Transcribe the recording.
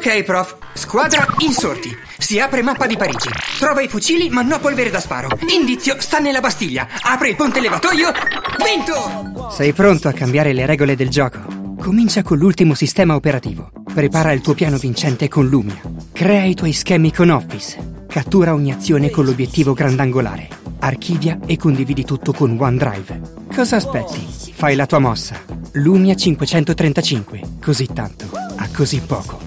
Ok, prof. Squadra insorti. Si apre mappa di Parigi. Trova i fucili ma no polvere da sparo. Indizio sta nella Bastiglia. Apre il ponte levatoio. Vinto! Sei pronto a cambiare le regole del gioco? Comincia con l'ultimo sistema operativo. Prepara il tuo piano vincente con Lumia. Crea i tuoi schemi con Office. Cattura ogni azione con l'obiettivo grandangolare. Archivia e condividi tutto con OneDrive. Cosa aspetti? Fai la tua mossa. Lumia 535. Così tanto, a così poco.